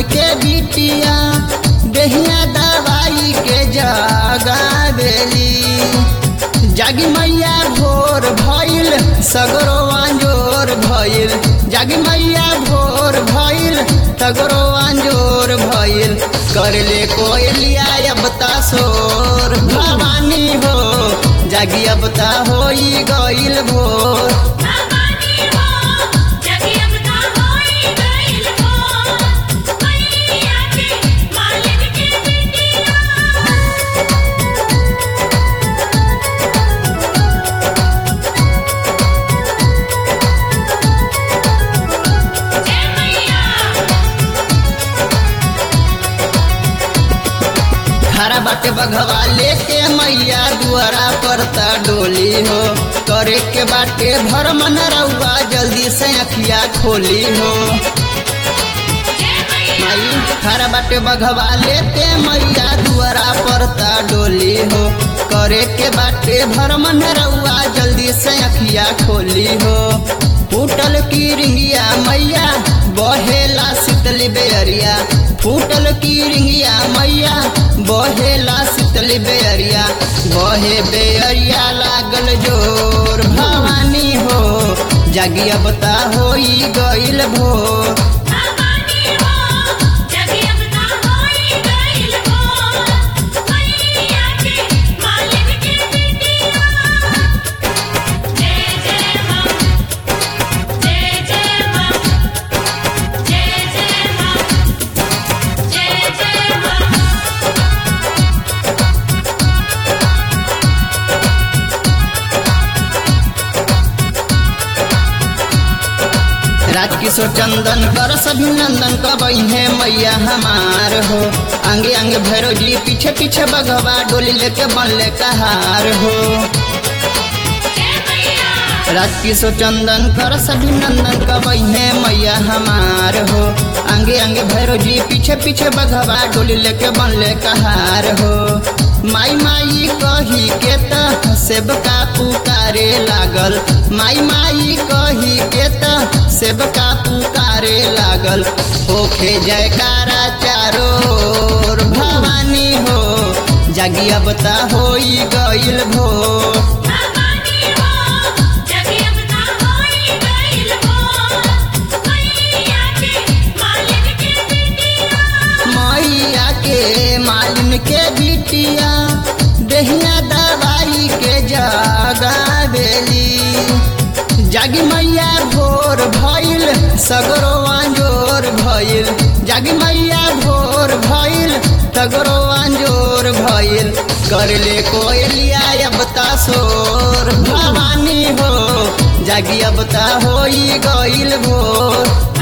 के बिटिया देहिया दवाई के जगा बेली। जागी मैया भोर भइल सगरो अंजोर भइल, जागी मैया भोर भइल सगरो अंजोर भइल। करले कोयलिया अब ता सोर भवानी हो, जागी अब ता होई गइल भोर। हरा बाटे बघवा लेके मैया दुआरा पर ता डोली हो। करे के बाटे भर मन रउआ जल्दी से अखिया खोली हो। माई हरा बाटे बघवा लेके मैया दुआरा पर ता डोली हो। करे के बाटे भर मन रउआ जल्दी से अखिया खोली हो। फूटल की रिंगिया मैया बहेला शीतली बेअरिया, फूटल की रिंगिया मैया बहेला शीतली बेअरिया। बहे बेअरिया लागल जोर भवानी हो, जागी अब ता होई गइल भोर। राजकिशोर चंदन कर सभी नंदन कबई है मैया हमार हो। आगे आगे भैरव जी पीछे पीछे बघवा डोली लेके बनले कहार हो। राजकिशोर चंदन कर सभी नंदन कबई है मैया हमार हो। आगे आगे भैरव जी पीछे पीछे बघवा डोली लेके बनले कहार हो। माई माई कही के त सेवका पुकारे लागल, माई माई कही के त सेवका पुकारे लागल। होखे जयकारा चारोर भवानी हो, जागी अब ता होई गइल भोर। मैया के मालिन के बिटिया देहिया दवाई के जगा बेली। जागी मैया भोर भइल सगरो अंजोर भइल, जागी मैया भोर भइल सगरो अंजोर भइल। करले कोयलिया अब ता सोर भवानी हो, जागी अब ता होई गइल भोर।